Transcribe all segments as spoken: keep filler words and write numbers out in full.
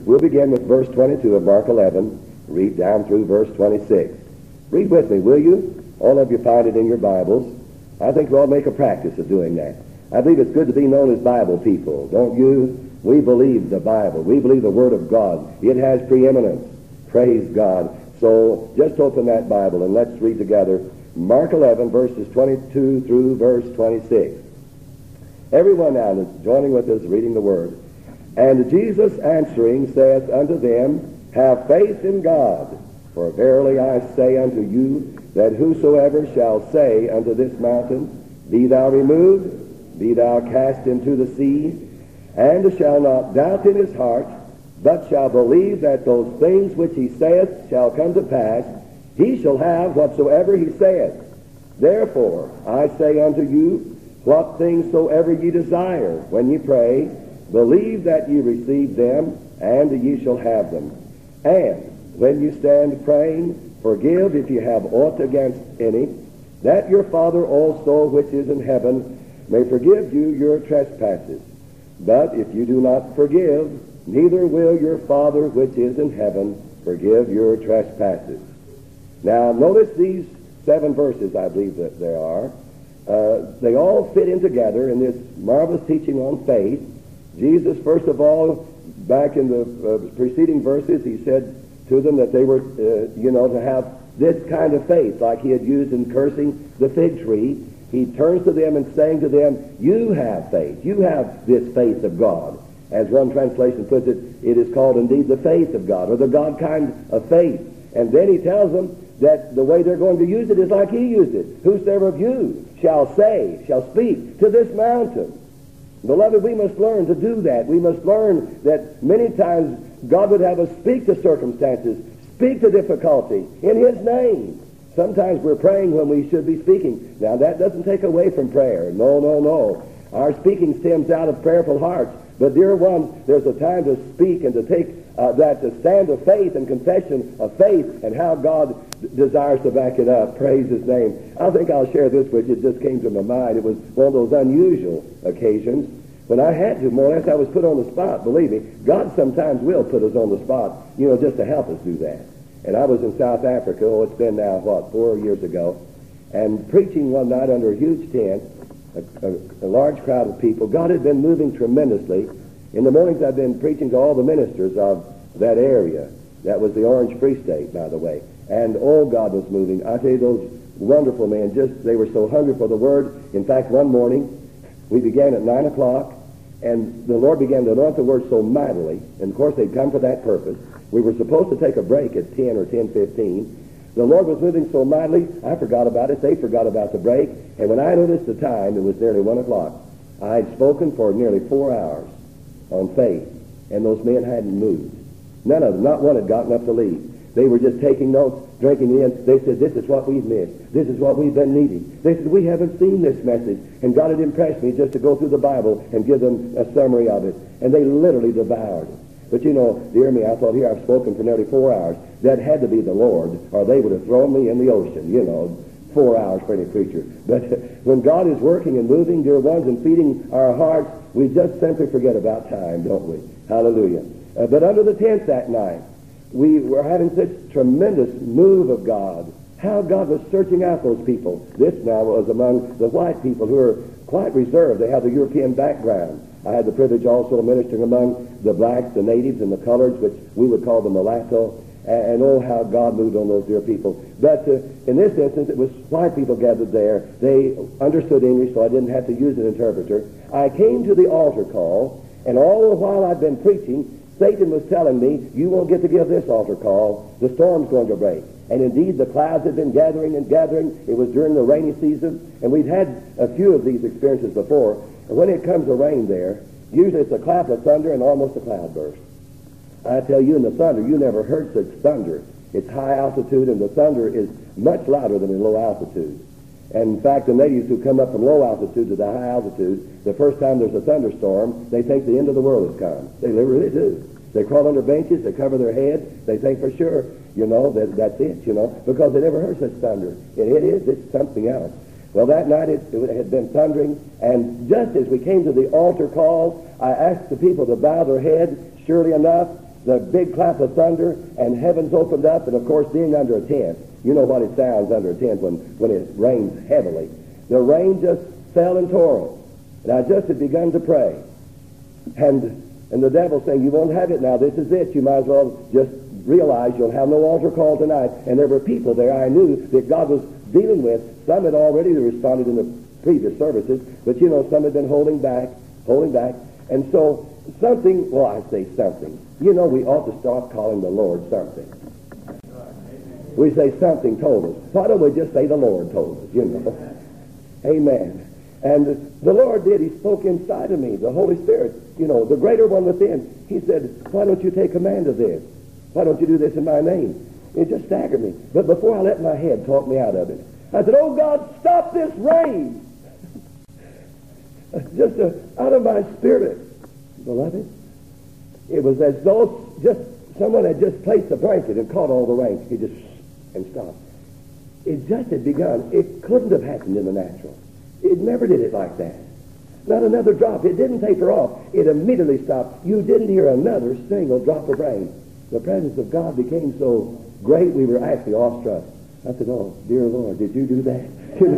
We'll begin with verse twenty-two of Mark eleven, read down through verse twenty-six. Read with me, will you? All of you find it in your Bibles. I think we all make a practice of doing that. I believe it's good to be known as Bible people, don't you? We believe the Bible. We believe the Word of God. It has preeminence. Praise God. So just open that Bible and let's read together Mark eleven, verses twenty-two through verse twenty-six. Everyone now is joining with us reading the Word. And Jesus answering saith unto them, Have faith in God. For verily I say unto you, that whosoever shall say unto this mountain, Be thou removed, be thou cast into the sea, and shall not doubt in his heart, but shall believe that those things which he saith shall come to pass, he shall have whatsoever he saith. Therefore I say unto you, what things soever ye desire, when ye pray, believe that ye receive them, and ye shall have them. And when you stand praying, forgive if you have aught against any, that your Father also which is in heaven may forgive you your trespasses. But if you do not forgive, neither will your Father which is in heaven forgive your trespasses. Now notice these seven verses, I believe that there are. Uh, they all fit in together in this marvelous teaching on faith. Jesus, first of all, back in the uh, preceding verses, he said to them that they were, uh, you know, to have this kind of faith, like he had used in cursing the fig tree. He turns to them and saying to them, you have faith. You have this faith of God. As one translation puts it, it is called indeed the faith of God, or the God kind of faith. And then he tells them that the way they're going to use it is like he used it. Whosoever of you shall say, shall speak to this mountain. Beloved, we must learn to do that. We must learn that many times God would have us speak to circumstances, speak to difficulty in his name. Sometimes we're praying when we should be speaking. Now, that doesn't take away from prayer. No, no, no. Our speaking stems out of prayerful hearts. But, dear one, there's a time to speak and to take uh, that, to stand of faith and confession of faith and how God d- desires to back it up. Praise his name. I think I'll share this with you. It just came to my mind. It was one of those unusual occasions when I had to, more or less, I was put on the spot. Believe me, God sometimes will put us on the spot, you know, just to help us do that. And I was in South Africa, oh, it's been now, what, four years ago, and preaching one night under a huge tent, a, a, a large crowd of people. God had been moving tremendously. In the mornings I've been preaching to all the ministers of that area. That was the Orange Free State, by the way. And oh, God was moving. I tell you, those wonderful men, just, they were so hungry for the Word. In fact, one morning, we began at nine o'clock, and the Lord began to anoint the Word so mightily. And, of course, they'd come for that purpose. We were supposed to take a break at ten or ten fifteen. The Lord was moving so mightily, I forgot about it. They forgot about the break. And when I noticed the time, it was nearly one o'clock. I had spoken for nearly four hours on faith, and those men hadn't moved. None of them, not one had gotten up to leave. They were just taking notes, drinking in. They said, this is what we've missed. This is what we've been needing. They said, we haven't seen this message. And God had impressed me just to go through the Bible and give them a summary of it. And they literally devoured it. But you know, dear me, I thought, here I've spoken for nearly four hours. That had to be the Lord, or they would have thrown me in the ocean, you know, four hours for any preacher. But when God is working and moving, dear ones, and feeding our hearts, we just simply forget about time, don't we? Hallelujah. Uh, but under the tent that night, we were having such tremendous move of God. How God was searching out those people. This now was among the white people who are quite reserved. They have the European background. I had the privilege also of ministering among the blacks, the natives, and the coloreds, which we would call the mulatto. And, and oh, how God moved on those dear people. But uh, in this instance, it was white people gathered there. They understood English, so I didn't have to use an interpreter. I came to the altar call, and all the while I'd been preaching, Satan was telling me, you won't get to give this altar call. The storm's going to break. And indeed, the clouds had been gathering and gathering. It was during the rainy season, and we'd had a few of these experiences before. And when it comes to rain there, usually it's a clap of thunder and almost a cloudburst. I tell you, in the thunder, you never heard such thunder. It's high altitude, and the thunder is much louder than in low altitude. And in fact, the natives who come up from low altitude to the high altitude, the first time there's a thunderstorm, they think the end of the world has come. They really do. They crawl under benches, they cover their heads, they think for sure, you know, that that's it, you know, because they never heard such thunder. And it is, it's something else. Well, that night it, it had been thundering, and just as we came to the altar call, I asked the people to bow their heads. Surely enough, the big clap of thunder, and heavens opened up, and of course being under a tent, you know what it sounds under a tent when, when it rains heavily. The rain just fell in torrents. And I just had begun to pray. And and the devil saying, you won't have it now. This is it. You might as well just realize you'll have no altar call tonight. And there were people there I knew that God was dealing with. Some had already responded in the previous services, but you know, some had been holding back, holding back. And so something, well, I say something. You know, we ought to start calling the Lord something. We say something told us. Why don't we just say the Lord told us, you know? Amen. And the Lord did. He spoke inside of me, the Holy Spirit, you know, the greater one within. He said, why don't you take command of this? Why don't you do this in my name? It just staggered me. But before I let my head talk me out of it, I said, oh God, stop this rain. Just uh, out of my spirit. Beloved, it was as though just someone had just placed a blanket and caught all the rain. He just and stopped. It just had begun. It couldn't have happened in the natural. It never did it like that. Not another drop. It didn't taper off. It immediately stopped. You didn't hear another single drop of rain. The presence of God became so great we were actually awestruck. I said, oh, dear Lord, did you do that? You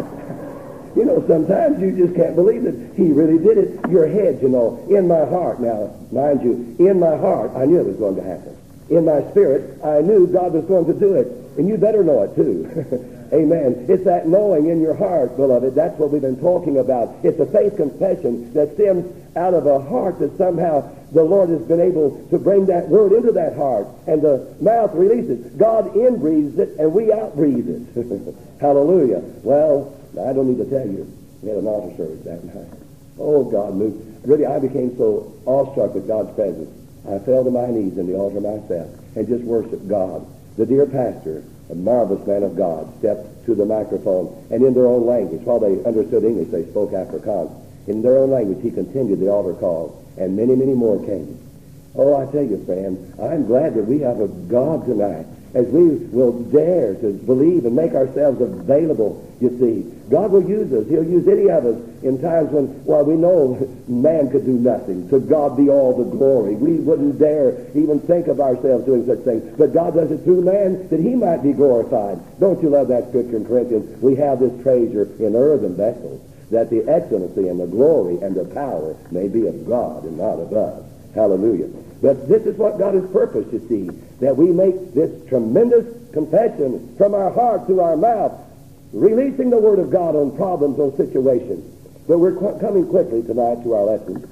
know, you know, sometimes you just can't believe that He really did it. Your head, you know, in my heart. Now, mind you, in my heart, I knew it was going to happen. In my spirit, I knew God was going to do it. And you better know it, too. Amen. It's that knowing in your heart, beloved. That's what we've been talking about. It's a faith confession that stems out of a heart that somehow the Lord has been able to bring that word into that heart, and the mouth releases. God in-breathes it, and we out-breathe it. Hallelujah. Well, I don't need to tell you. We had an altar service that night. Oh, God moved. Really, I became so awestruck with God's presence. I fell to my knees in the altar myself and just worshiped God. The dear pastor, a marvelous man of God, stepped to the microphone, and in their own language, while they understood English, they spoke Afrikaans. In their own language, he continued the altar call, and many, many more came. Oh, I tell you, friend, I'm glad that we have a God tonight, as we will dare to believe and make ourselves available. You see, God will use us. He'll use any of us in times when, well, we know man could do nothing. To God be all the glory. We wouldn't dare even think of ourselves doing such things. But God does it through man that He might be glorified. Don't you love that scripture in Corinthians? We have this treasure in earthen vessels, that the excellency and the glory and the power may be of God and not of us. Hallelujah. But this is what God has purposed, you see, that we make this tremendous confession from our heart to our mouth, releasing the Word of God on problems, on situations. But we're qu- coming quickly tonight to our lesson,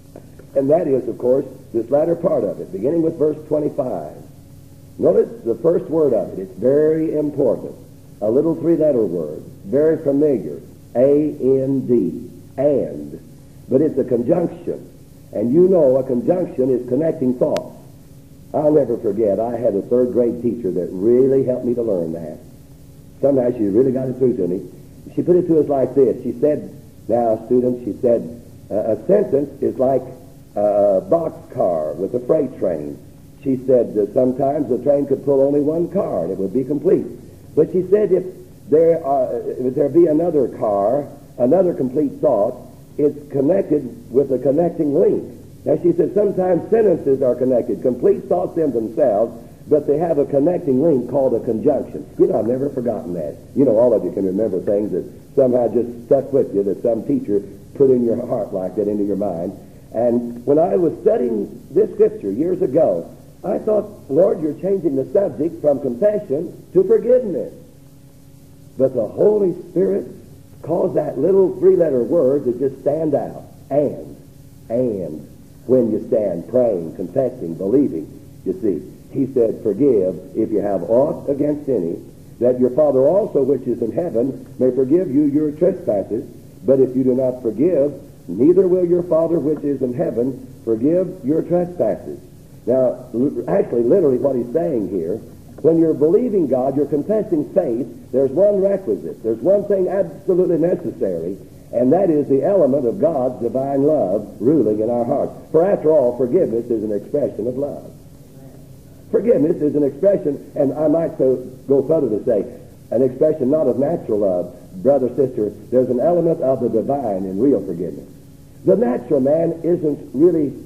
and that is, of course, this latter part of it, beginning with verse twenty-five. Notice the first word of it. It's very important. A little three-letter word, very familiar, A N D, and. But it's a conjunction. And you know a conjunction is connecting thoughts. I'll never forget, I had a third grade teacher that really helped me to learn that. Somehow she really got it through to me. She put it to us like this. She said, now students, she said, uh, a sentence is like a boxcar with a freight train. She said that sometimes the train could pull only one car and it would be complete. But she said if there, are, if there be another car, another complete thought, it's connected with a connecting link. Now, she said sometimes sentences are connected, complete thoughts in themselves, but they have a connecting link called a conjunction. You know, I've never forgotten that. You know, all of you can remember things that somehow just stuck with you, that some teacher put in your heart like that, into your mind. And when I was studying this scripture years ago, I thought, Lord, you're changing the subject from confession to forgiveness. But the Holy Spirit caused that little three-letter word to just stand out. And. And. When you stand praying, confessing, believing, you see. He said, forgive if you have aught against any, that your Father also which is in heaven may forgive you your trespasses. But if you do not forgive, neither will your Father which is in heaven forgive your trespasses. Now, actually, literally what he's saying here, when you're believing God, you're confessing faith, there's one requisite. There's one thing absolutely necessary, and that is the element of God's divine love ruling in our hearts. For after all, forgiveness is an expression of love. Forgiveness is an expression, and I might so go further to say, an expression not of natural love. Brother, sister, there's an element of the divine in real forgiveness. The natural man isn't really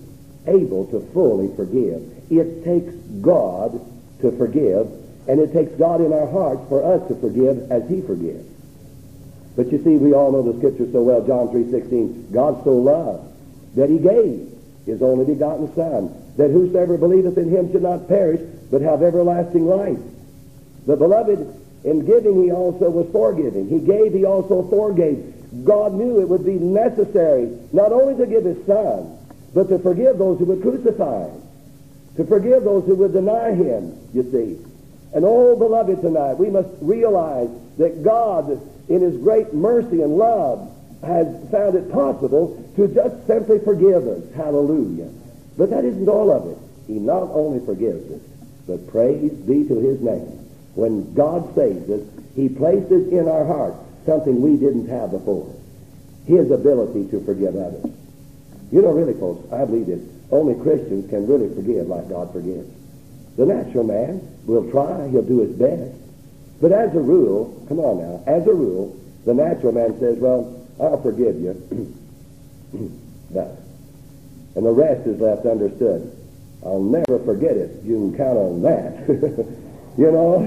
able to fully forgive. It takes God to forgive, and it takes God in our hearts for us to forgive as he forgives. But you see, we all know the scripture so well, John three sixteen, God so loved that he gave his only begotten Son, that whosoever believeth in him should not perish, but have everlasting life. The beloved, in giving he also was forgiving. He gave, he also forgave. God knew it would be necessary not only to give his Son, but to forgive those who would crucify him, to forgive those who would deny him, you see. And oh, beloved, tonight, we must realize that God, in his great mercy and love, has found it possible to just simply forgive us. Hallelujah. But that isn't all of it. He not only forgives us, but praise be to his name. When God saves us, he places in our hearts something we didn't have before. His ability to forgive others. You know, really, folks, I believe that only Christians can really forgive like God forgives. The natural man will try, he'll do his best. But as a rule, come on now, as a rule, the natural man says, well, I'll forgive you. But, and the rest is left understood. I'll never forget it. You can count on that. You know?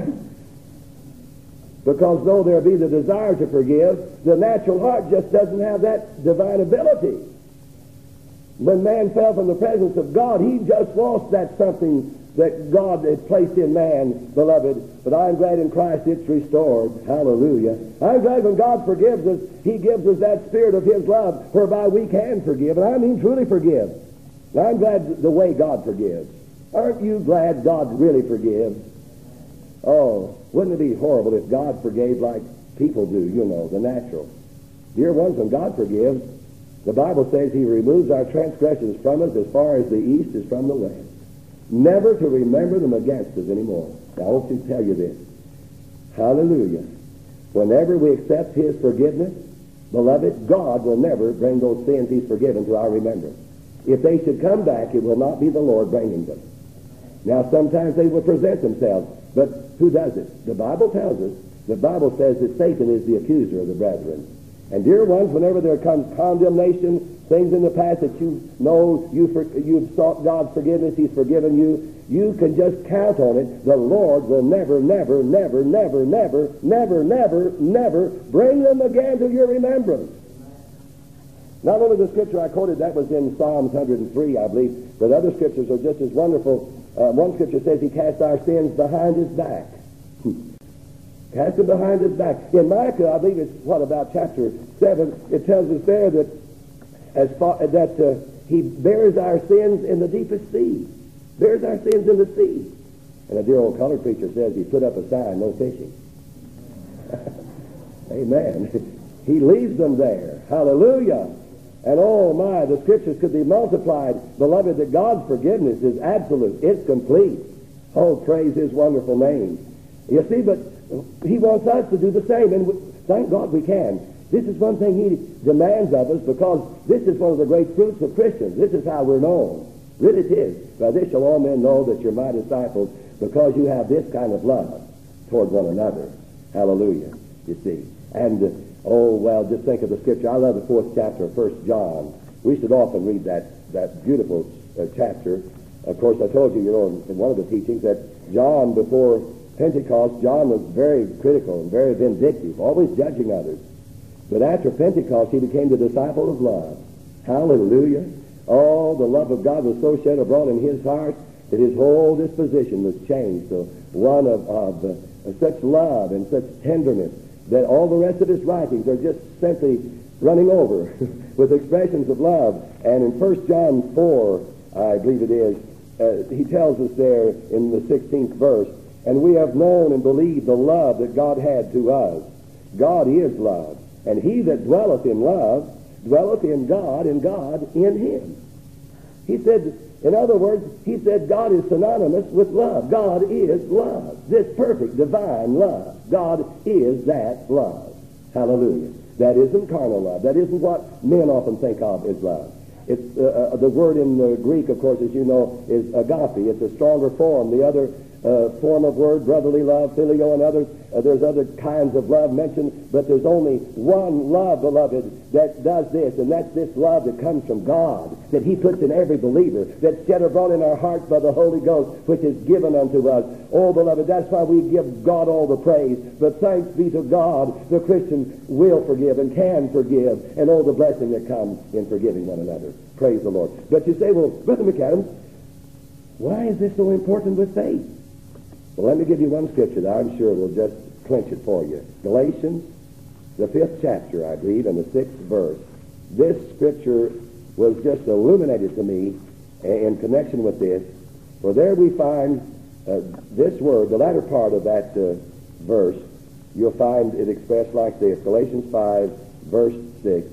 Because though there be the desire to forgive, the natural heart just doesn't have that divine ability. When man fell from the presence of God, he just lost that something that God had placed in man, beloved. But I'm glad in Christ it's restored. Hallelujah. I'm glad when God forgives us, he gives us that spirit of his love whereby we can forgive. And I mean truly forgive. And I'm glad the way God forgives. Aren't you glad God really forgives? Oh, wouldn't it be horrible if God forgave like people do, you know, the natural. Dear ones, when God forgives, the Bible says he removes our transgressions from us as far as the east is from the west. Never to remember them against us anymore. Now, I want to tell you this. Hallelujah. Whenever we accept his forgiveness, beloved, God will never bring those sins he's forgiven to our remembrance. If they should come back, it will not be the Lord bringing them. Now, sometimes they will present themselves, but who does it? The Bible tells us. The Bible says that Satan is the accuser of the brethren. And dear ones, whenever there comes condemnation, things in the past that you know you for, you've sought God's forgiveness, he's forgiven you, you can just count on it. The Lord will never, never, never, never, never, never, never, never bring them again to your remembrance. Not only the scripture I quoted, that was in Psalms one hundred three, I believe, but other scriptures are just as wonderful. Uh, one scripture says he cast our sins behind his back. Cast it behind his back. In Micah, I believe it's, what, about chapter seven, it tells us there that as far, that uh, he bears our sins in the deepest sea. Bears our sins in the sea. And a dear old colored preacher says he put up a sign, no fishing. Amen. He leaves them there. Hallelujah. And oh my, the scriptures could be multiplied. Beloved, that God's forgiveness is absolute. It's complete. Oh, praise his wonderful name. You see, but he wants us to do the same, and we, thank God we can. This is one thing he demands of us, because this is one of the great fruits of Christians. This is how we're known. Really it is. By this shall all men know that you're my disciples, because you have this kind of love toward one another. Hallelujah, you see. And, uh, oh, well, just think of the scripture. I love the fourth chapter of First John. We should often read that, that beautiful uh, chapter. Of course, I told you, you know, in, in one of the teachings that John, before Pentecost, John was very critical and very vindictive, always judging others. But after Pentecost, he became the disciple of love. Hallelujah. Oh, the love of God was so shed abroad in his heart that his whole disposition was changed to one of, of uh, such love and such tenderness that all the rest of his writings are just simply running over with expressions of love. And in First John four, I believe it is, uh, he tells us there in the sixteenth verse, and we have known and believed the love that God had to us. God is love, and he that dwelleth in love dwelleth in God, and God in him. He said, in other words, he said God is synonymous with love. God is love. This perfect, divine love. God is that love. Hallelujah. That isn't carnal love. That isn't what men often think of as love. It's uh, uh, the word in the Greek, of course, as you know, is agape. It's a stronger form. The other uh, form of word, brotherly love, phileo, and others. Uh, there's other kinds of love mentioned, but there's only one love, beloved, that does this, and that's this love that comes from God, that he puts in every believer, that's shed abroad in our hearts by the Holy Ghost, which is given unto us. Oh, beloved, that's why we give God all the praise. But thanks be to God, the Christian will forgive and can forgive, and oh, the blessing that comes in forgiving one another. Praise the Lord. But you say, well, Brother McAdams, why is this so important with faith? Well, let me give you one scripture that I'm sure will just clinch it for you. Galatians, the fifth chapter, I believe, and the sixth verse. This scripture was just illuminated to me in connection with this. For there we find uh, this word, the latter part of that uh, verse, you'll find it expressed like this. Galatians five, verse six.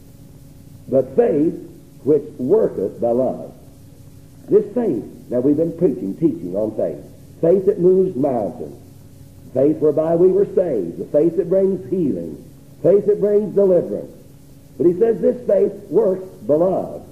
But faith which worketh by love. This faith, now we've been preaching, teaching on faith. Faith that moves mountains. Faith whereby we were saved. The faith that brings healing. Faith that brings deliverance. But he says this faith works by love.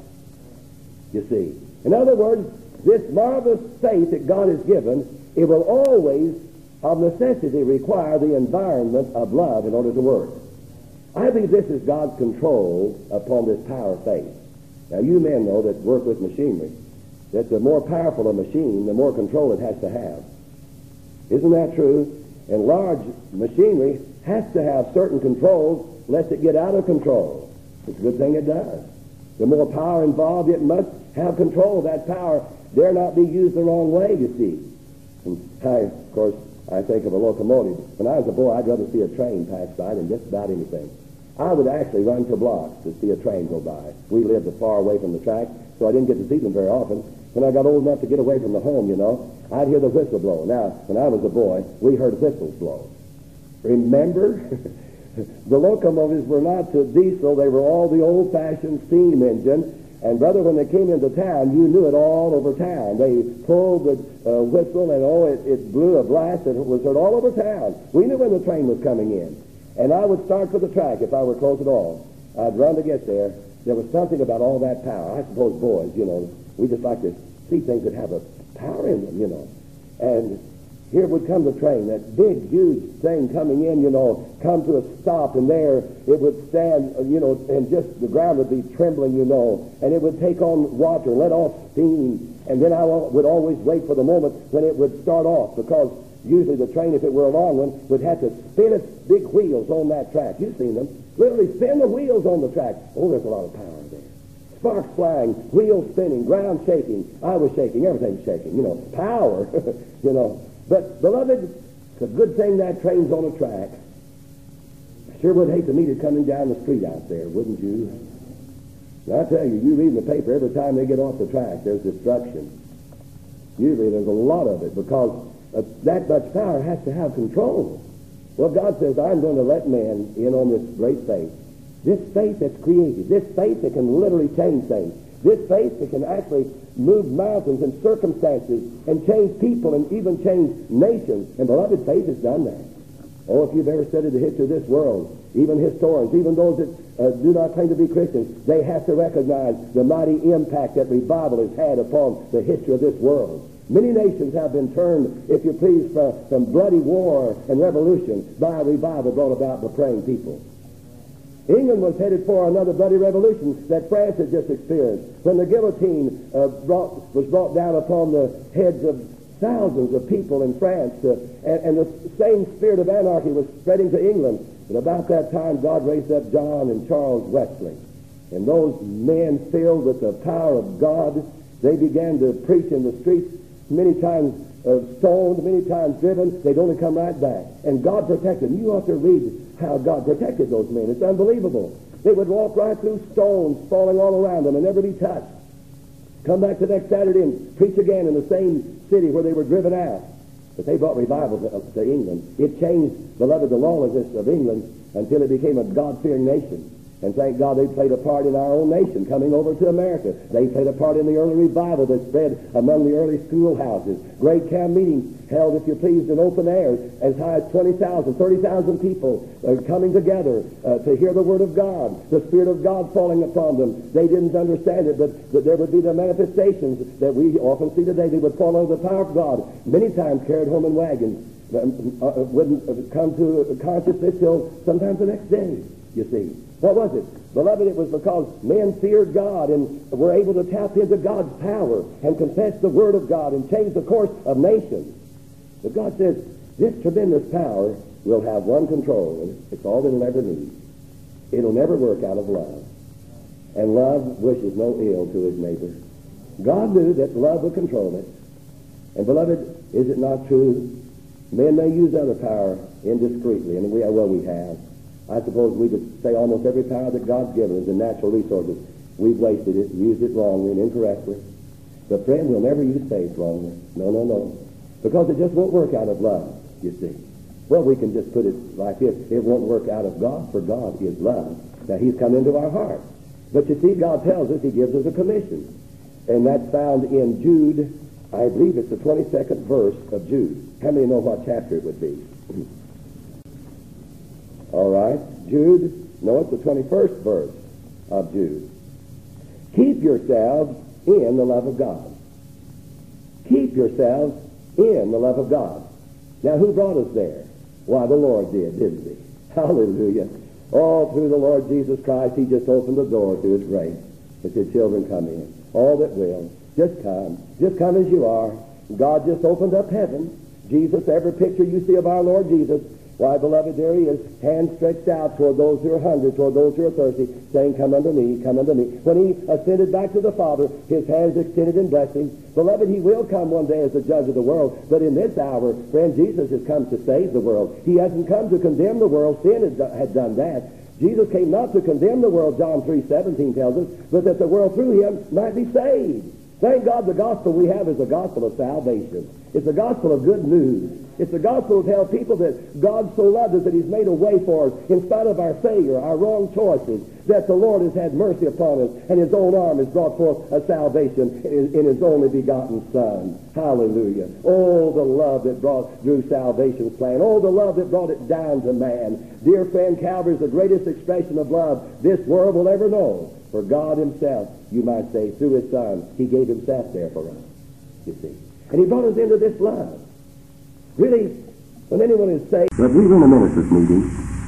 You see. In other words, this marvelous faith that God has given, it will always, of necessity, require the environment of love in order to work. I think this is God's control upon this power of faith. Now, you men know that work with machinery, that the more powerful a machine, the more control it has to have. Isn't that true? And large machinery has to have certain controls lest it get out of control. It's a good thing it does. The more power involved, it must have control. That power dare not be used the wrong way, you see. And I, of course, I think of a locomotive. When I was a boy, I'd rather see a train pass by than just about anything. I would actually run for blocks to see a train go by. We lived far away from the track, so I didn't get to see them very often. When I got old enough to get away from the home, you know, I'd hear the whistle blow. Now, when I was a boy, we heard whistles blow. Remember? The locomotives were not the diesel. They were all the old-fashioned steam engine. And, brother, when they came into town, you knew it all over town. They pulled the uh, whistle, and, oh, it, it blew a blast, and it was heard all over town. We knew when the train was coming in. And I would start for the track if I were close at all. I'd run to get there. There was something about all that power. I suppose boys, you know, we just like to see things that have a power in them, you know. And here would come the train, that big, huge thing coming in, you know, come to a stop, and there it would stand, you know, and just the ground would be trembling, you know, and it would take on water, let off steam, and then I would always wait for the moment when it would start off, because usually the train, if it were a long one, would have to spin its big wheels on that track. You've seen them. Literally spin the wheels on the track. Oh, there's a lot of power there. Sparks flying, wheels spinning, ground shaking. I was shaking, everything's shaking, you know. Power, you know. But, beloved, it's a good thing that train's on a track. I sure would hate to meet it coming down the street out there, wouldn't you? Now, I tell you, you read in the paper every time they get off the track, there's destruction. Usually there's a lot of it, because uh, that much power has to have control. Well, God says, I'm going to let men in on this great faith. This faith that's created. This faith that can literally change things. This faith that can actually move mountains and circumstances and change people and even change nations. And, beloved, faith has done that. Oh, if you've ever studied the history of this world, even historians, even those that uh, do not claim to be Christians, they have to recognize the mighty impact that revival has had upon the history of this world. Many nations have been turned, if you please, from, from bloody war and revolution by a revival brought about by praying people. England was headed for another bloody revolution that France had just experienced when the guillotine uh, brought, was brought down upon the heads of thousands of people in France, uh, and, and the same spirit of anarchy was spreading to England. But about that time, God raised up John and Charles Wesley. And those men, filled with the power of God, they began to preach in the streets, many times uh, stoned, many times driven. They'd only come right back. And God protected them. You ought to read how God protected those men. It's unbelievable. They would walk right through stones falling all around them and never be touched. Come back the next Saturday and preach again in the same city where they were driven out. But they brought revival to, to England. It changed, beloved, the lawlessness of England until it became a God-fearing nation. And thank God they played a part in our own nation coming over to America. They played a part in the early revival that spread among the early schoolhouses. Great camp meetings held, if you please, in open air, as high as twenty thousand, thirty thousand people uh, coming together uh, to hear the Word of God, the Spirit of God falling upon them. They didn't understand it, but, but there would be the manifestations that we often see today. They would fall under the power of God, many times carried home in wagons, uh, uh, wouldn't come to consciousness till sometimes the next day, you see. What was it? Beloved, it was because men feared God and were able to tap into God's power and confess the Word of God and change the course of nations. But God says, this tremendous power will have one control, and it's all it'll ever need. It'll never work out of love. And love wishes no ill to his neighbor. God knew that love would control it. And beloved, is it not true? Men may use other power indiscreetly, and we, well, we have. I suppose we could say almost every power that God's given us in natural resources, we've wasted it, used it wrongly and incorrectly. But friend, we'll never use faith wrongly. No, no, no. Because it just won't work out of love, you see. Well, we can just put it like this. It won't work out of God, for God is love. Now, he's come into our heart. But you see, God tells us he gives us a commission. And that's found in Jude. I believe it's the twenty-second verse of Jude. How many know what chapter it would be? All right. Jude, no, it's the twenty-first verse of Jude. Keep yourselves in the love of God. Keep yourselves in the love of God. Now, who brought us there? Why, the Lord did, didn't he? Hallelujah. All through the Lord Jesus Christ, he just opened the door to his grace. He said, children, come in. All that will. Just come. Just come as you are. God just opened up heaven. Jesus, every picture you see of our Lord Jesus, why, beloved, there he is, hands stretched out toward those who are hungry, toward those who are thirsty, saying, come unto me, come unto me. When he ascended back to the Father, his hands extended in blessing. Beloved, he will come one day as the judge of the world. But in this hour, friend, Jesus has come to save the world. He hasn't come to condemn the world. Sin had, had done that. Jesus came not to condemn the world, John three seventeen tells us, but that the world through him might be saved. Thank God the gospel we have is the gospel of salvation. It's the gospel of good news. It's the gospel to tell people that God so loved us that he's made a way for us in spite of our failure, our wrong choices, that the Lord has had mercy upon us, and his own arm has brought forth a salvation in, in his only begotten Son. Hallelujah. Oh, the love that brought drew salvation's plan. Oh, the love that brought it down to man. Dear friend, Calvary is the greatest expression of love this world will ever know. For God himself, you might say, through his Son, he gave himself there for us, you see. And he brought us into this love. Really, when anyone is saved... But we were in a ministers' meeting.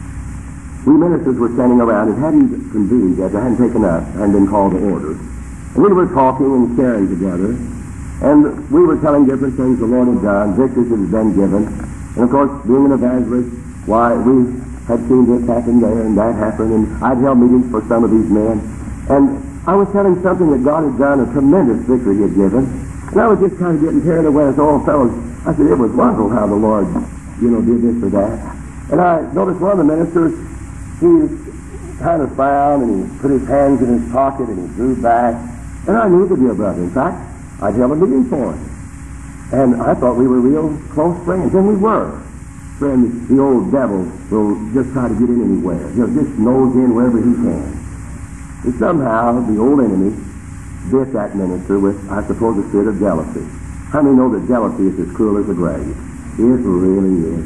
We ministers were standing around. It hadn't convened yet. It hadn't taken up. It hadn't been called to order. And we were talking and sharing together. And we were telling different things the Lord had done, victories that had been given. And, of course, being an evangelist, why, we had seen this happen there and that happen. And I'd held meetings for some of these men. And I was telling something that God had done, a tremendous victory he had given. And I was just kind of getting carried away as all fellows. I said, it was wonderful how the Lord, you know, did this or that. And I noticed one of the ministers, he kind of frowned and he put his hands in his pocket and he drew back. And I knew to be a brother. In fact, I'd held a meeting for him. And I thought we were real close friends. And we were. Friend, the old devil will just try to get in anywhere. He'll just nose in wherever he can. And somehow the old enemy bit that minister with, I suppose, a spirit of jealousy. How many know that jealousy is as cruel as the grave? It really is.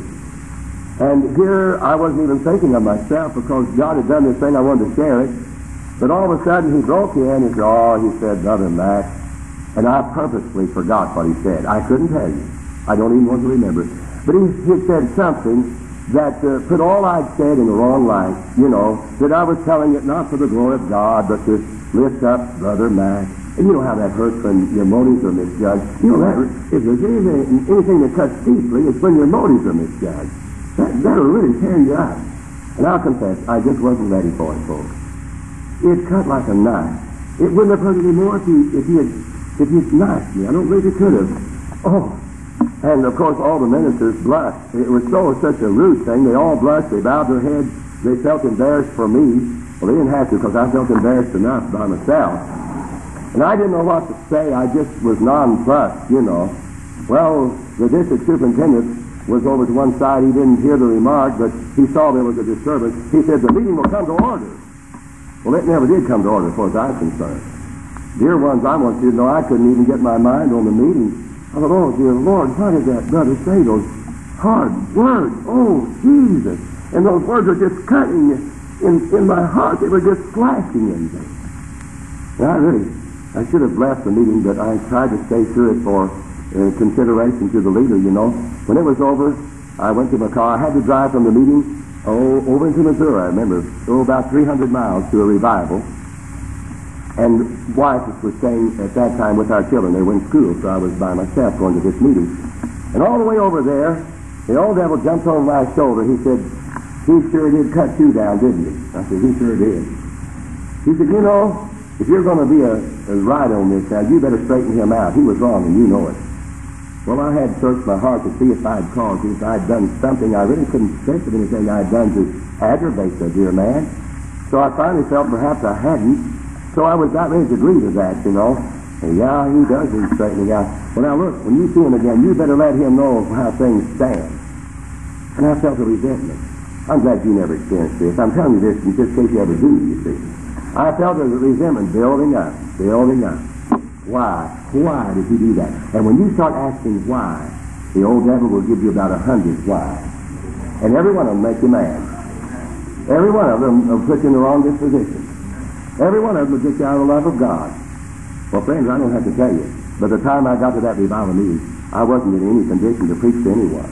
And here I wasn't even thinking of myself because God had done this thing, I wanted to share it. But all of a sudden he broke in, he said, oh, he said, Brother Mac. And I purposely forgot what he said. I couldn't tell you. I don't even want to remember. But he, he said something that uh, put all I'd said in the wrong light, you know, that I was telling it not for the glory of God, but to lift up Brother Mac. And you know how that hurts when your motives are misjudged. You know, that, if there's anything, anything that cuts deeply, it's when your motives are misjudged. That, that'll really tear you up. And I'll confess, I just wasn't ready for it, folks. It cut like a knife. It wouldn't have hurt any more if he, if he had, if he had knifed me. I don't believe it could have. Oh. And, of course, all the ministers blushed. It was so such a rude thing. They all blushed. They bowed their heads. They felt embarrassed for me. Well, they didn't have to because I felt embarrassed enough by myself. And I didn't know what to say. I just was nonplussed, you know. Well, the district superintendent was over to one side. He didn't hear the remark, but he saw there was a disturbance. He said, the meeting will come to order. Well, it never did come to order as far as I'm concerned. Dear ones, I want you to know I couldn't even get my mind on the meeting. I thought, oh, dear Lord, why did that brother say those hard words? Oh, Jesus. And those words are just cutting in, in my heart. They were just slashing in me. And I really, I should have left the meeting, but I tried to stay through it for uh, consideration to the leader, you know. When it was over, I went to my car. I had to drive from the meeting oh, over into Missouri, I remember. Oh, about three hundred miles to a revival. And wife was staying at that time with our children. They were in school, so I was by myself going to this meeting. And all the way over there, the old devil jumped on my shoulder. He said, he sure did cut you down, didn't he? I said, he sure did. He said, you know, if you're going to be a, a right on this now, you better straighten him out. He was wrong, and you know it. Well, I had searched my heart to see if I'd caused it, if I'd done something. I really couldn't think of anything I'd done to aggravate the dear man. So I finally felt perhaps I hadn't. So I was not ready to agree to that, you know. And yeah, he does need straightening out. Well, now look, when you see him again, you better let him know how things stand. And I felt a resentment. I'm glad you never experienced this. I'm telling you this in just case you ever do, you see. I felt a resentment building up, building up. Why? Why did he do that? And when you start asking why, the old devil will give you about a hundred why. And every one of them make you mad. Every one of them will put you in the wrong disposition. Every one of them will get you out of the love of God. Well, friends, I don't have to tell you, but the time I got to that revival meeting, I wasn't in any condition to preach to anyone.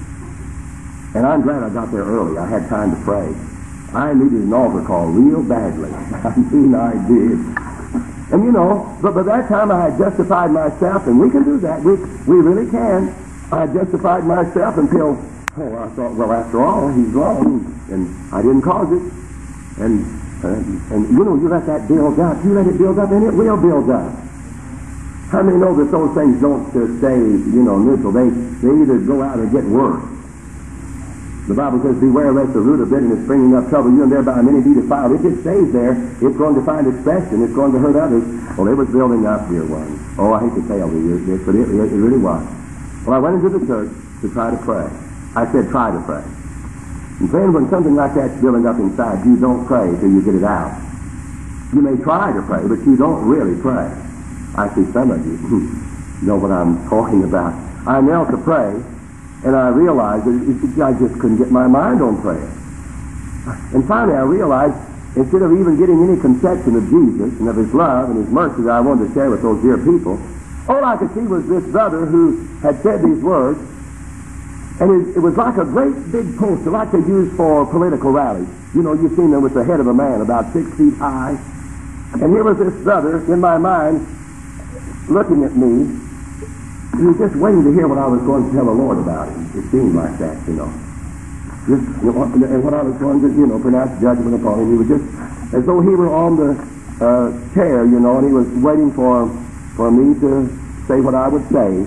And I'm glad I got there early. I had time to pray. I needed an altar call real badly. I mean, I did. And you know, but by that time I had justified myself, and we can do that. We we really can. I had justified myself until, oh, I thought, well, after all, he's wrong, and I didn't cause it. And, and, and you know, you let that build up. You let it build up, and it will build up. How many know that those things don't uh, stay, you know, neutral? They, they either go out or get worse. The Bible says, beware lest the root of bitterness springing up trouble you, and thereby many be defiled. If it stays there, it's going to find expression. It's going to hurt others. Well, it was building up, dear ones. Oh, I hate to tell you this, but it, it, it really was. Well, I went into the church to try to pray. I said, try to pray. And friend, when something like that's building up inside, you don't pray till you get it out. You may try to pray, but you don't really pray. I see some of you know what I'm talking about. I knelt to pray, and I realized that it, I just couldn't get my mind on prayer. And finally I realized, instead of even getting any conception of Jesus and of his love and his mercy that I wanted to share with those dear people, all I could see was this brother who had said these words, and it, it was like a great big poster, like they use for political rallies. You know, you've seen them with the head of a man about six feet high. And here was this brother, in my mind, looking at me. He was just waiting to hear what I was going to tell the Lord about him. It seemed like that, you know. Just, you know, and what I was going to, you know, pronounce judgment upon him. He was just as though he were on the uh, chair, you know, and he was waiting for for me to say what I would say.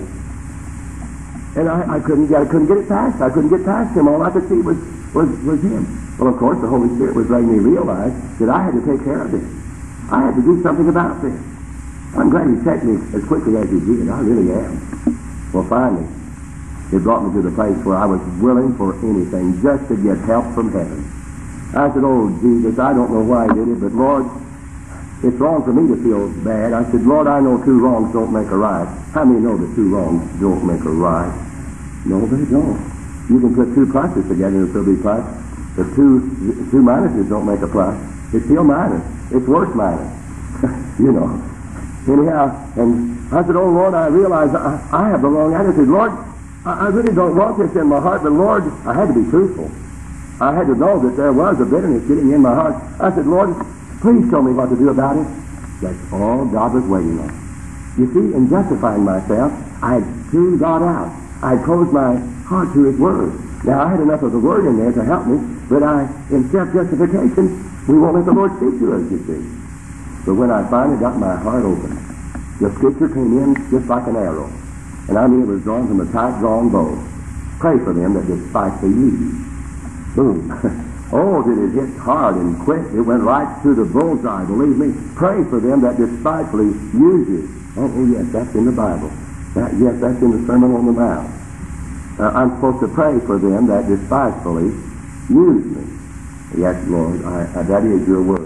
And I, I couldn't get, I couldn't get it past. I couldn't get past him. All I could see was was was him. Well, of course, the Holy Spirit was letting me realize that I had to take care of this. I had to do something about this. I'm glad he checked me as quickly as he did. I really am. Well, finally, it brought me to the place where I was willing for anything just to get help from heaven. I said, oh, Jesus, I don't know why I did it, but Lord, it's wrong for me to feel bad. I said, Lord, I know two wrongs don't make a right. How many know that two wrongs don't make a right? No, they don't. You can put two pluses together and it'll be plus. If two, two minuses don't make a plus, it's still minus. It's worse minus. You know. Anyhow, and I said, oh, Lord, I realize I, I have the wrong attitude. Lord, I, I really don't want this in my heart, but Lord, I had to be truthful. I had to know that there was a bitterness getting in my heart. I said, Lord, please show me what to do about it. That's all God was waiting on. You see, in justifying myself, I had tuned God out. I had closed my heart to his word. Now, I had enough of the word in there to help me, but I, in self-justification, we won't let the Lord speak to us, you see. But when I finally got my heart open, the scripture came in just like an arrow. And I mean, it was drawn from a tight-drawn bow. Pray for them that despitefully use you. Boom. Oh, did it hit hard and quick. It went right to the bullseye, believe me. Pray for them that despitefully use you. Oh, oh yes, that's in the Bible. That, yes, that's in the Sermon on the Mount. Uh, I'm supposed to pray for them that despitefully use me. Yes, Lord, I, I, that is your word.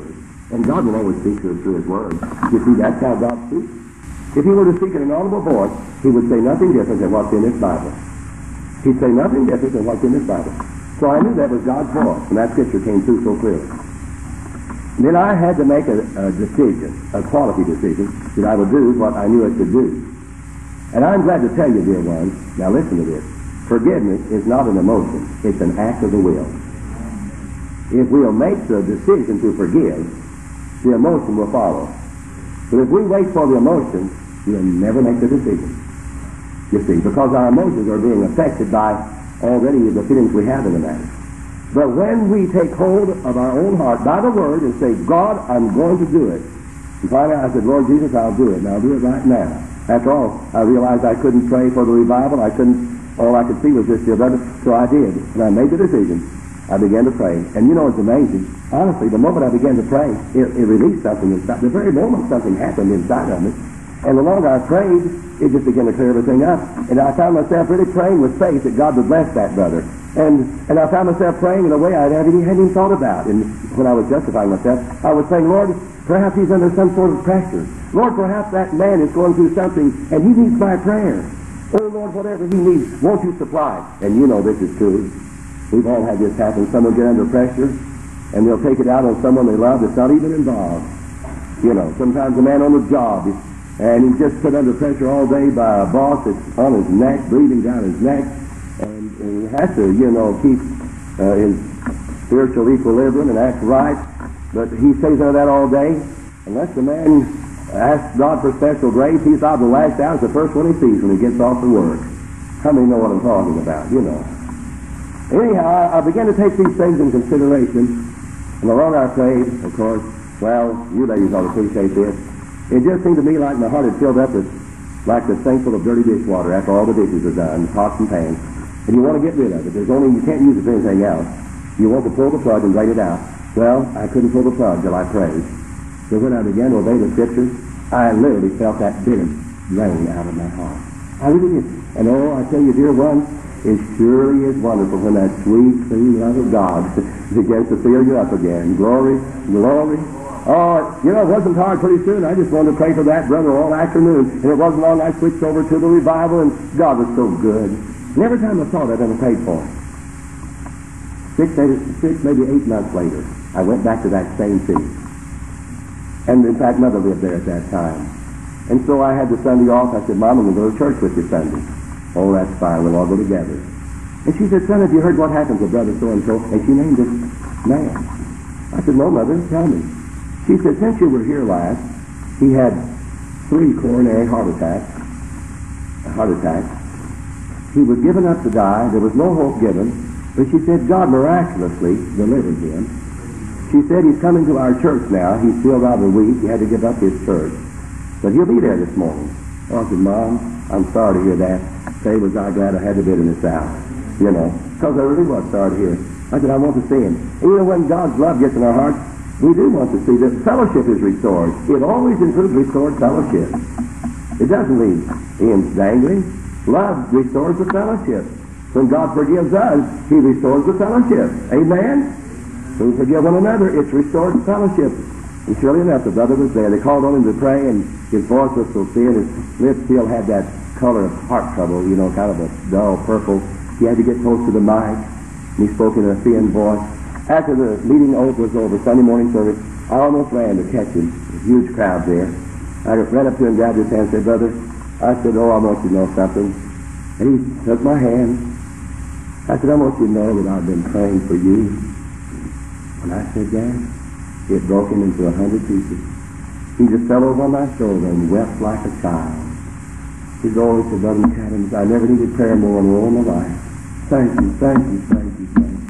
And God will always speak to us through His Word. You see, that's how God speaks. If He were to speak in an audible voice, He would say nothing different than what's in this Bible. He'd say nothing different than what's in this Bible. So I knew that was God's voice, and that Scripture came through so clearly. And then I had to make a, a decision, a quality decision, that I would do what I knew I should do. And I'm glad to tell you, dear ones, now listen to this. Forgiveness is not an emotion. It's an act of the will. If we'll make the decision to forgive, the emotion will follow. But if we wait for the emotion, we'll never make the decision. You see, because our emotions are being affected by already the feelings we have in the matter. But when we take hold of our own heart by the Word and say, God, I'm going to do it. And finally I said, Lord Jesus, I'll do it, and I'll do it right now. After all, I realized I couldn't pray for the revival. I couldn't, all I could see was this, dear brother, so I did. And I made the decision. I began to pray. And you know, it's amazing. Honestly, the moment I began to pray, it, it released something inside. The very moment something happened inside of me. And the longer I prayed, it just began to clear everything up. And I found myself really praying with faith that God would bless that brother. And and I found myself praying in a way I hadn't even thought about. And when I was justifying myself, I was saying, Lord, perhaps he's under some sort of pressure. Lord, perhaps that man is going through something and he needs my prayer. Oh, Lord, whatever he needs, won't you supply? And you know this is true. We've all had this happen. Someone get under pressure and they'll take it out on someone they love that's not even involved. You know, sometimes a man on the job, and he's just put under pressure all day by a boss that's on his neck, breathing down his neck, and, and he has to, you know, keep uh, his spiritual equilibrium and act right, but he stays under that all day. Unless the man asks God for special grace, he's out the last hour, the first one he sees when he gets off to work. How many know what I'm talking about? You know. Anyhow, I, I began to take these things in consideration, and the longer I prayed, of course, well, you ladies ought to appreciate this. It just seemed to me like my heart had filled up with, like the sink full of dirty dishwater after all the dishes are done, pots and pans. And you want to get rid of it. There's only, you can't use it for anything else. You want to pull the plug and drain it out. Well, I couldn't pull the plug till I prayed. So when I began to obey the Scriptures, I literally felt that bitterness drain out of my heart. I really did. And oh, I tell you, dear one, it surely is wonderful when that sweet, clean love of God begins to fill you up again. Glory, glory. Oh, you know, it wasn't hard pretty soon. I just wanted to pray for that brother all afternoon. And it wasn't long I switched over to the revival, and God was so good. And every time I saw that, I prayed for it. Six, maybe, six, maybe eight months later, I went back to that same city. And in fact, Mother lived there at that time. And so I had the Sunday off. I said, Mom, I'm going to go to church with you Sunday. Oh, that's fine. We'll all go together. And she said, son, have you heard what happened to brother so-and-so? And she named this man. I said, no, Mother, tell me. She said, since you were here last, he had three coronary heart attacks. Heart attacks. He was given up to die. There was no hope given. But she said, God miraculously delivered him. She said, he's coming to our church now. He's still rather weak. He had to give up his church. But he'll be there this morning. Oh, I said, Mom, I'm sorry to hear that. Say, was I glad I had the bitterness out. You know, because I really was sorry to hear it. I said, I want to see him. And you know, when God's love gets in our hearts, we do want to see that fellowship is restored. It always includes restored fellowship. It doesn't leave ends dangling. Love restores the fellowship. When God forgives us, He restores the fellowship. Amen? When we forgive one another, it's restored fellowship. And surely enough, the brother was there. They called on him to pray, and his voice was so thin, his lips still had that color of heart trouble, you know, kind of a dull purple. He had to get close to the mic, and he spoke in a thin voice. After the meeting oath was over, Sunday morning service, I almost ran to catch him. A huge crowd there. I ran up to him, grabbed his hand, and said, Brother, I said, oh, I want you to know something. And he took my hand. I said, I want you to know that I've been praying for you. And I said that. It broke him into a hundred pieces. He just fell over on my shoulder and wept like a child. He always said, Brother McAdams, I never needed prayer more in all my life. Thank you, thank you, thank you, thank you.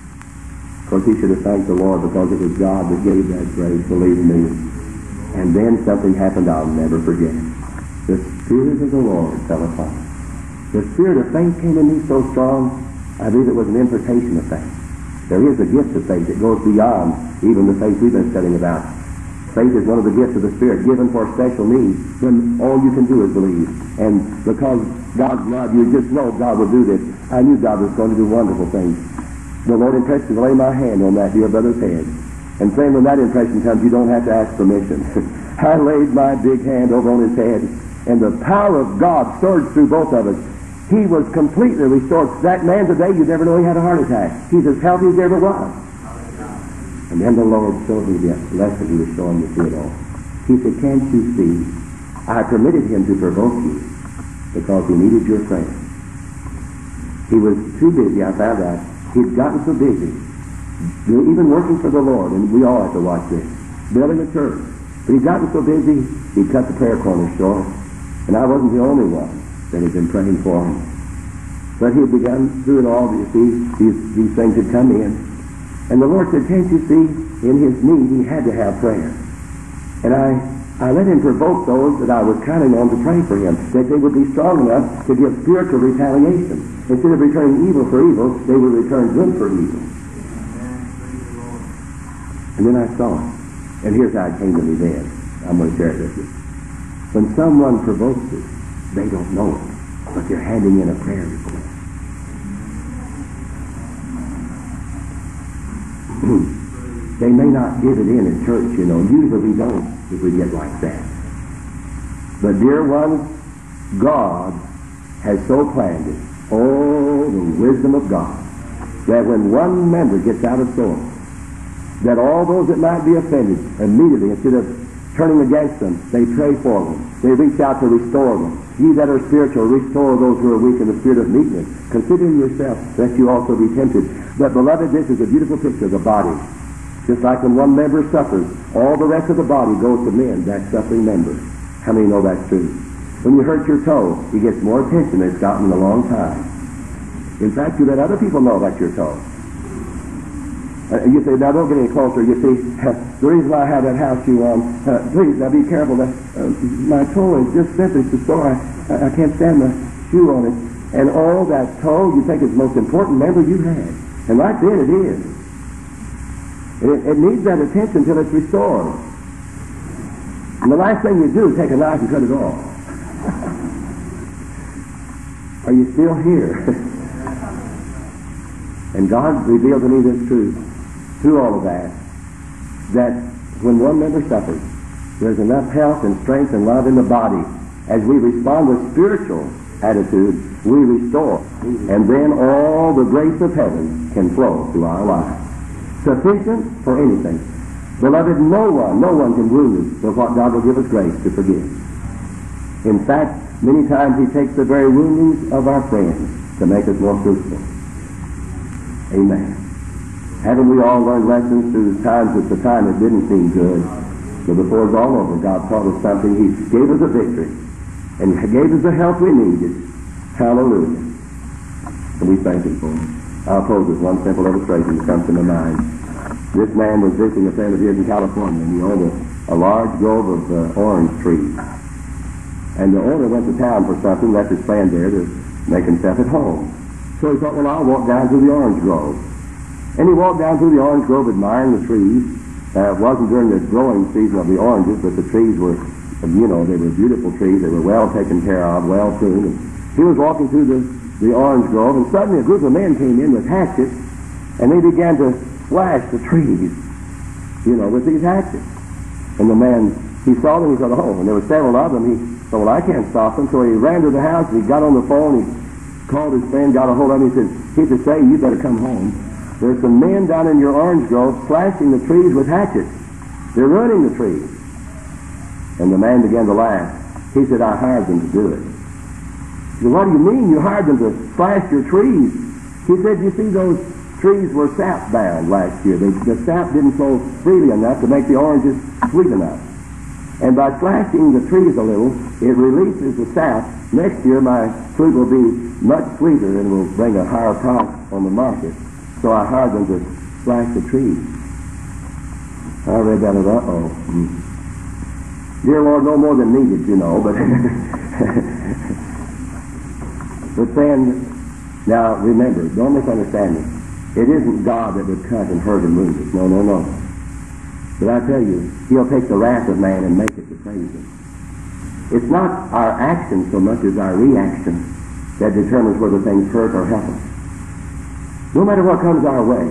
Of course, he should have thanked the Lord because it was God that gave that grace, believe me. And then something happened I'll never forget. The Spirit of the Lord fell upon me. The Spirit of faith came in me so strong, I believe it was an impartation of faith. There is a gift of faith that goes beyond even the faith we've been studying about. Faith is one of the gifts of the Spirit given for special needs when all you can do is believe. And because God's love, you just know God will do this. I knew God was going to do wonderful things. The Lord impressed me to lay my hand on that dear brother's head. And friend, when that impression comes, you don't have to ask permission. I laid my big hand over on his head, and the power of God surged through both of us. He was completely restored. That man today, you'd never know he had a heart attack. He's as healthy as ever was. And then the Lord showed me the lesson he was showing me through it all. He said, can't you see? I permitted him to provoke you because he needed your prayer. He was too busy, I found out. He'd gotten so busy, even working for the Lord, and we all have to watch this, building a church. But he'd gotten so busy, he cut the prayer corner short. And I wasn't the only one that had been praying for him. But he had begun through it all, you see, these, these things had come in. And the Lord said, can't you see, in his need, he had to have prayer. And I, I let him provoke those that I was counting on to pray for him, that they would be strong enough to give spiritual retaliation. Instead of returning evil for evil, they would return good for evil. And then I saw it. And here's how it came to me then. I'm going to share it with you. When someone provokes it, they don't know it, but they're handing in a prayer request. They may not give it in in church, you know. Usually we don't if we get like that. But dear ones, God has so planned it, oh, the wisdom of God, that when one member gets out of sorts, that all those that might be offended immediately, instead of turning against them, they pray for them. They reach out to restore them. Ye that are spiritual, restore those who are weak in the spirit of meekness. Considering yourself, lest you also be tempted. But beloved, this is a beautiful picture of the body. Just like when one member suffers, all the rest of the body goes to mend that suffering member. How many know that's true? When you hurt your toe, you get more attention than it's gotten in a long time. In fact, you let other people know about your toe. Uh, you say, now don't get any closer. You see, uh, the reason why I have that house shoe on, uh, please, now be careful. That, uh, my toe is just simply so sore. I, I can't stand the shoe on it. And all that toe, you think is the most important member you had. And right then it is. And it, it needs that attention till it's restored. And the last thing you do is take a knife and cut it off. Are you still here? And God revealed to me this truth through all of that, that when one member suffers, there's enough health and strength and love in the body. As we respond with spiritual attitude, we restore. And then all the grace of heaven can flow through our lives. Sufficient for anything. Beloved, no one, no one can wound us but what God will give us grace to forgive. In fact, many times he takes the very woundings of our friends to make us more fruitful. Amen. Haven't we all learned lessons through times at the time it didn't seem good? But before it's all over, God taught us something. He gave us a victory. And He gave us the help we needed. Hallelujah. And we thank Him for it. I'll close with one simple illustration that comes to my mind. This man was visiting a friend of his in California, and he owned a, a large grove of uh, orange trees. And the owner went to town for something, left his friend there to make himself at home. So he thought, well, I'll walk down through the orange grove. And he walked down through the orange grove admiring the trees. Uh, it wasn't during the growing season of the oranges, but the trees were, you know, they were beautiful trees. They were well taken care of, well pruned. And he was walking through the, the orange grove, and suddenly a group of men came in with hatchets, and they began to slash the trees, you know, with these hatchets. And the man, he saw them, he said, oh, and there were several of them. He said, well, I can't stop them. So he ran to the house, and he got on the phone, he called his friend, got a hold of him, he said, he said, say, you better come home. There's some men down in your orange grove slashing the trees with hatchets. They're ruining the trees. And the man began to laugh. He said, I hired them to do it. He said, what do you mean you hired them to slash your trees? He said, you see, those trees were sap bound last year. They, the sap didn't flow freely enough to make the oranges sweet enough. And by slashing the trees a little, it releases the sap. Next year my fruit will be much sweeter and will bring a higher price on the market. So I hired them to slash the trees. I read that as, uh-oh. Mm. Dear Lord, no more than needed, you know, but... but then, now remember, don't misunderstand me. It isn't God that would cut and hurt and wound us. No, no, no. But I tell you, He'll take the wrath of man and make it to praise Him. It's not our action so much as our reaction that determines whether things hurt or help us. No matter what comes our way,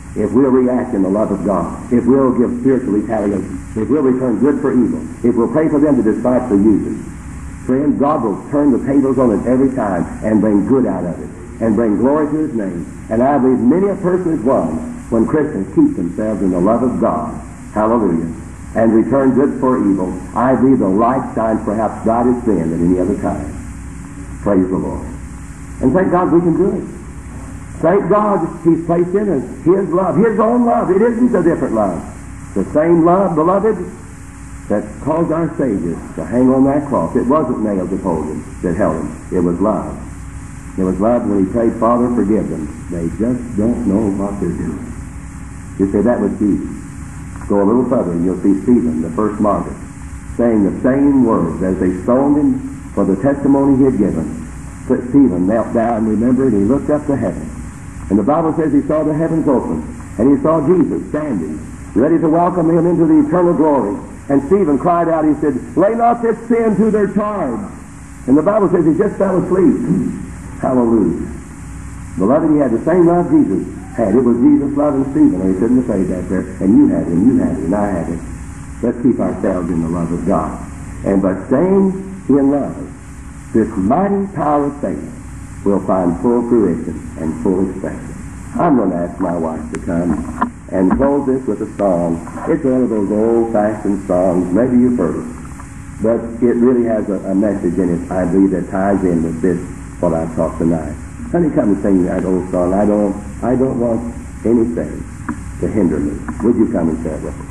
if we'll react in the love of God, if we'll give spiritual retaliation, if we'll return good for evil, if we'll pray for them to despitefully use it. Friend, God will turn the tables on it every time and bring good out of it and bring glory to His name. And I believe many a person is won when Christians keep themselves in the love of God. Hallelujah. And return good for evil. I believe the light shines perhaps brighter then than any other time. Praise the Lord. And thank God we can do it. Thank God He's placed in us His love, His own love. It isn't a different love. The same love, beloved, that caused our Savior to hang on that cross. It wasn't nails that held Him, that held Him. It was love. It was love when He prayed, Father, forgive them. They just don't know what they're doing. You say that was Jesus. Go a little further and you'll see Stephen, the first martyr, saying the same words as they stoned him for the testimony he had given. But Stephen knelt down, remembered, and he looked up to heaven. And the Bible says he saw the heavens open, and he saw Jesus standing, ready to welcome him into the eternal glory. And Stephen cried out, he said, lay not this sin to their charge. And the Bible says he just fell asleep. Hallelujah. Beloved, he had the same love Jesus had. It was Jesus loving Stephen, or he couldn't have said that there. And you had it, and you had it, and I had it. Let's keep ourselves in the love of God. And by staying in love, this mighty power of faith will find full fruition and full expression. I'm going to ask my wife to come and close this with a song. It's one of those old-fashioned songs. Maybe you've heard it. But it really has a, a message in it, I believe, that ties in with this, what I've taught tonight. Honey, come and sing that old song. I don't, I don't want anything to hinder me. Would you come and say it with us?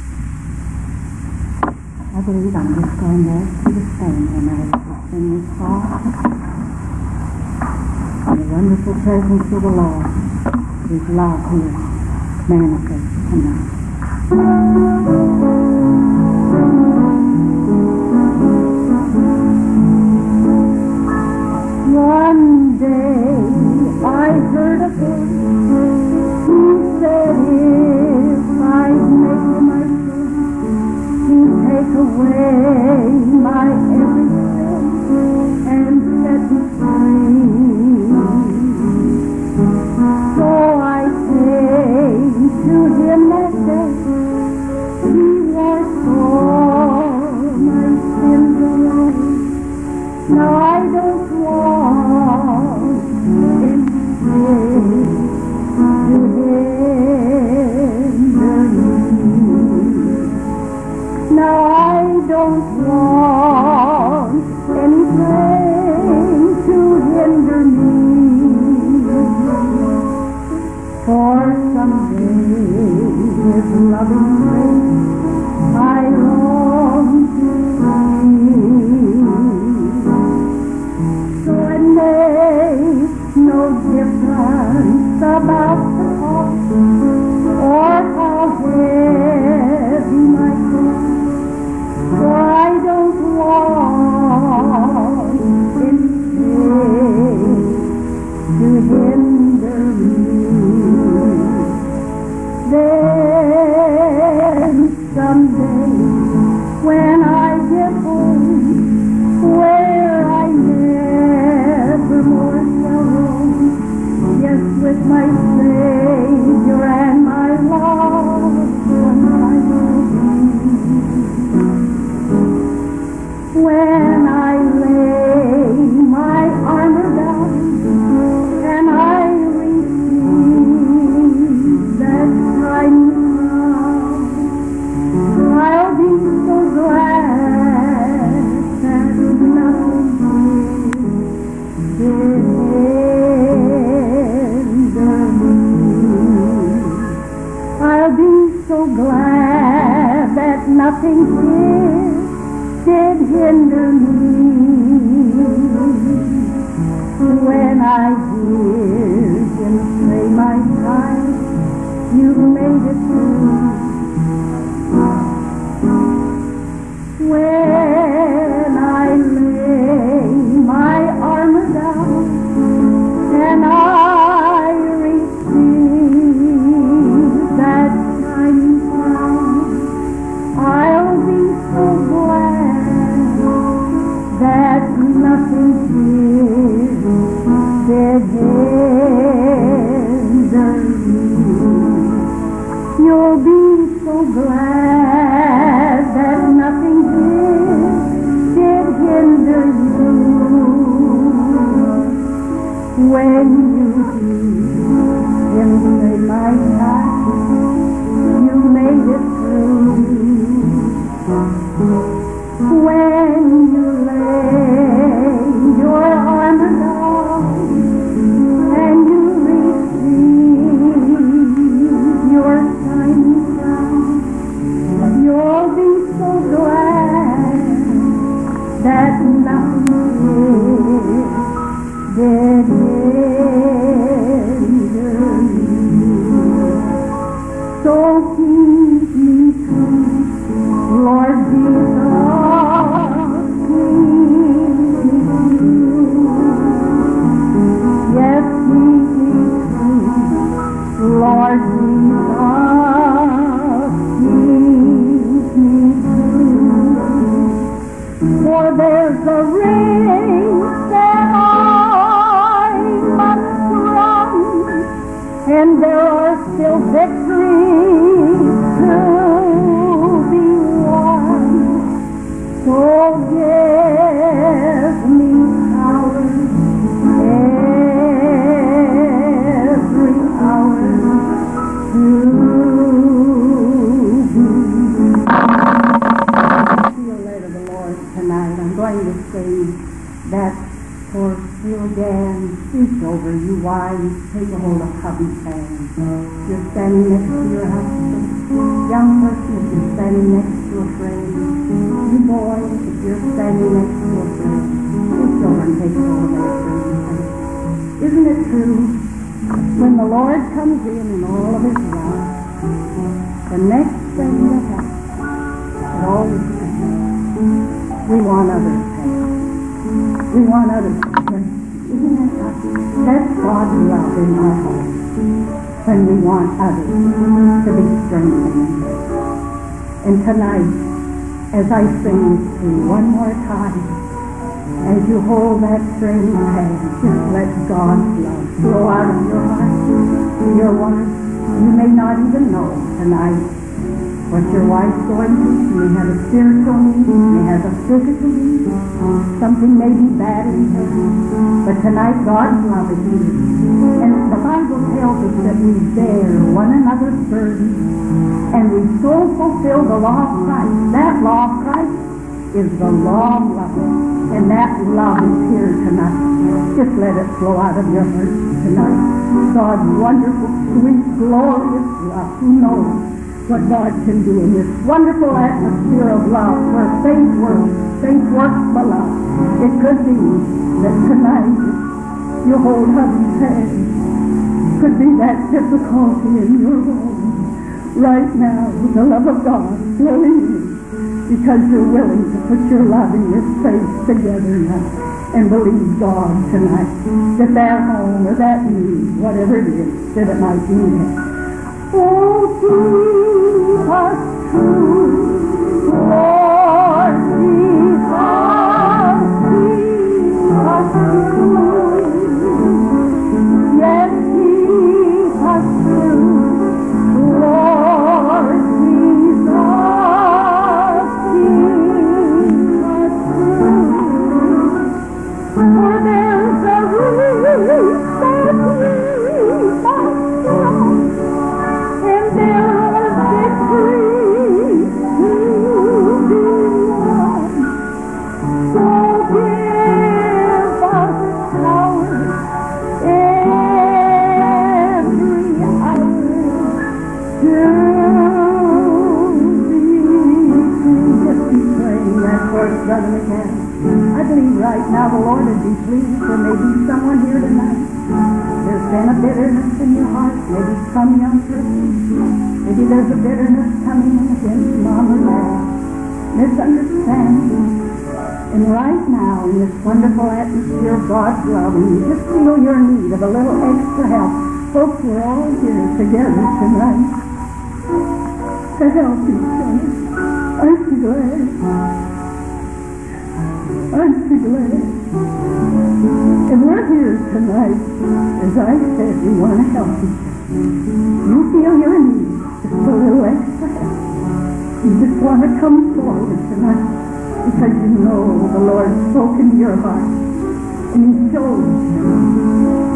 I believe I'm just going there to the same when I was sing this song. In the wonderful presence of the Lord, His love here manifest tonight. One day I heard a voice who said, if I make my sin, to take away my every sin and set me free. So I came to Him that day. He washed all my sins away. Now I don't want anything to hinder me. Now I don't want anything to hinder me. For someday His loving grace I long to see. So it makes no difference about the cost or how heavy my cross, for I don't want anything to hinder me. Then someday when I get home, where I never more shall roam, yes, with my Savior and my Lord, I will be. When I lay my armor down and I receive that time now, I'll be so glad that nothing did hinder me. I'll be so glad that nothing did, did hinder me. When I hear Him say, my child, you've made it through. When I lay my armor down and I receive that time found, I'll be so glad that nothing did, did hinder me. when you do. In my time, you made it through. When you lay your armor down and you receive your shining crown, you'll be so glad that nothing did hinder you. So keep me true, Lord Jesus, keep me true. Yes, keep me true, Lord Jesus, keep me true. For there's a race that I must run, and there are still victories to be won. So give me power every hour to be. I feel led of the Lord tonight. I'm going to sing that chorus. Still again, reach over, you wives, take a hold of hubby's hand. You're standing next to your husband. Young person, if you're standing next to a friend. You boys, if you're standing next to a friend, reach over and take a hold of that friend's hand. Isn't it true? When the Lord comes in in all of his love, the next thing that happens, it always happens. We want others to have. We want others to have. Isn't that right? That's God's love in our hearts. When we want others to be strengthened. And tonight, as I sing this to you one more time, as you hold that strange hand, just let God's love flow out of your heart to your wife. You may not even know tonight what your wife's going through. She may have a spiritual need, she may have a physical need, something may be bad in her. But tonight God's love is here. And the Bible tells us that we bear one another's burdens, and we so fulfill the law of Christ. That law of Christ is the law of love. And that love is here tonight. Just let it flow out of your heart tonight. God's wonderful, sweet, glorious love. Who knows what God can do in this wonderful atmosphere of love where faith works, faith works for love. It could be that tonight you hold hubby's hand. Could be that difficulty in your home. Right now, the love of God flowing in because you're willing to put your love and your faith together now and believe God tonight that their home or that need, whatever it is, that it might be met. Oh, Jesus, true, Lord Jesus, Jesus, true. Yes, Jesus, true, Lord Jesus, Jesus, true. For there's a reason that we must know. And there are victories to be won. So give us power every hour to be true. Just keep praying that chorus, Brother McCann. I believe right now the Lord would be pleased. There may be someone here tonight. There's been a bitterness in your heart, maybe some young person. Maybe there's a bitterness coming in against mom or dad. Misunderstanding. And right now, in this wonderful atmosphere of God's love, and you just feel your need of a little extra help, folks, we're all here together tonight to help each other. Aren't you glad? Aren't you glad? And we're here tonight, as I said, we want to help you. You feel your need, just a little extra help. You just want to come forward tonight because you know the Lord spoke into your heart and He showed you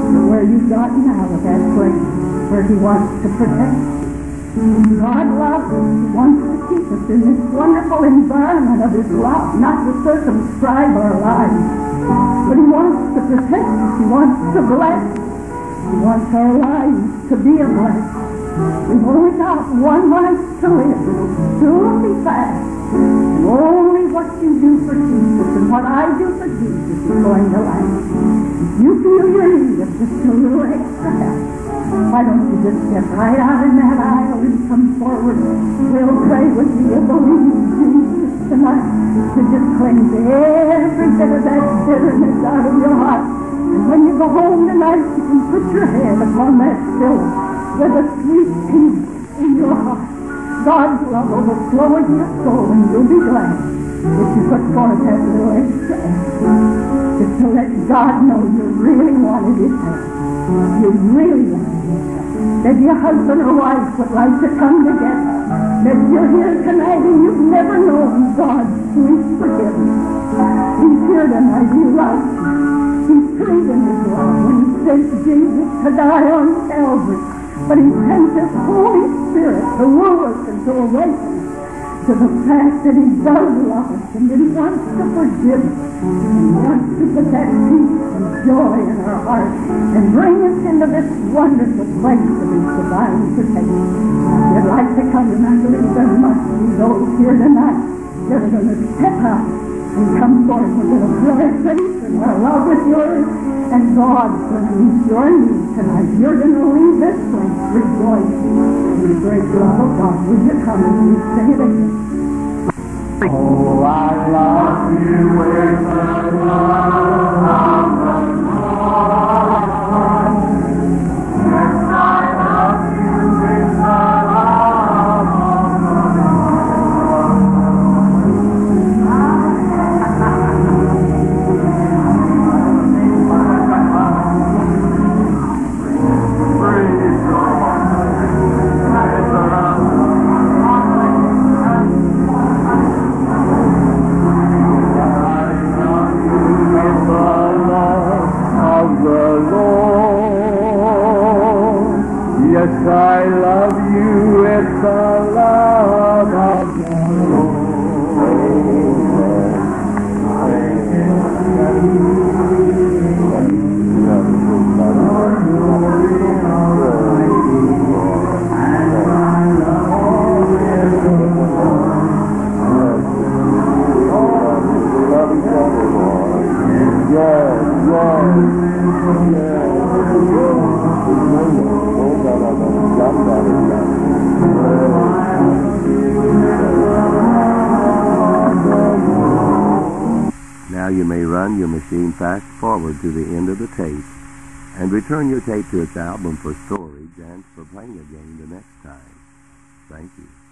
you've gotten out of that place where He wants to protect you. God loves us. He wants to keep us in this wonderful environment of His love, not to circumscribe our lives, but He wants to protect us. He wants to bless us. He wants our lives to be a blessing. We've only got one life to live. It'll soon be fast. And only what you do for Jesus and what I do for Jesus is going to last. If you feel your need of just a little extra help, why don't you just step right out in that aisle and come forward? We'll pray with you. We'll believe Jesus tonight to just cleanse every bit of that bitterness out of your heart. And when you go home tonight, you can put your head upon that pillow with a sweet peace in your heart. God's love will overflow in your soul, and you'll be glad that you put forth that little extra effort. Just to let God know you really wanted His help. You really wanted His help. That your husband or wife would like to come together. That you're here tonight and you've never known God's sweet forgiveness. He's here tonight. He loves you. He's proven His love when He sent Jesus to die on Calvary. But He sent His Holy Spirit to woo us and to awaken us to the fact that He does love us and that He wants to forgive us and wants to put that peace and joy in our hearts and bring us into this wonderful place of His divine protection. If you'd like to come, and I believe there must be those here tonight that are going to step out and come forward. We're going to fill our faith and our love with yours, and God's going to meet your needs tonight. You're going to leave this place rejoicing in the great love of God. Will you come and we sing it again? Oh, I love you with the love of the Lord. Yes, I love you with the love of the Yes, I love you with the love of the Lord. Now you may run your machine fast forward to the end of the tape and return your tape to its album for storage and for playing again the next time. Thank you.